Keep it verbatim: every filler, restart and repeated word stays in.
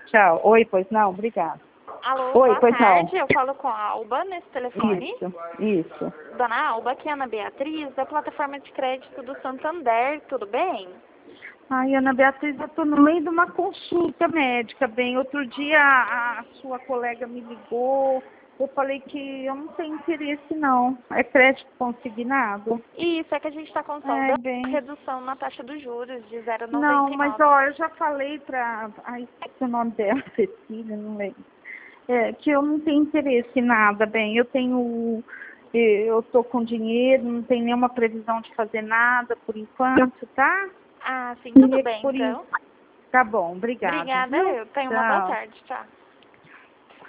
Tchau. Oi, pois não? Obrigada. Alô, Oi, boa pois tarde. não. Eu falo com a Alba nesse telefone. Isso, isso. Dona Alba, aqui é a Ana Beatriz, da plataforma de crédito do Santander. Tudo bem? Ai, Ana Beatriz, eu estou no meio de uma consulta médica, bem. Outro dia a, a sua colega me ligou, eu falei que eu não tenho interesse, não. É crédito consignado? Isso, é que a gente está É, contando a bem. redução na taxa dos juros de zero vírgula Não, noventa e mas nove. ó, eu já falei para. Ai, esqueci o nome dela, Cecília, não lembro. É, que eu não tenho interesse em nada, bem. Eu tenho. Eu estou com dinheiro, não tenho nenhuma previsão de fazer nada por enquanto, tá? Ah, sim, tudo E bem, por então. isso. Tá bom, obrigada, Obrigada, viu? eu. Tenha uma boa Tchau. tarde, tchau.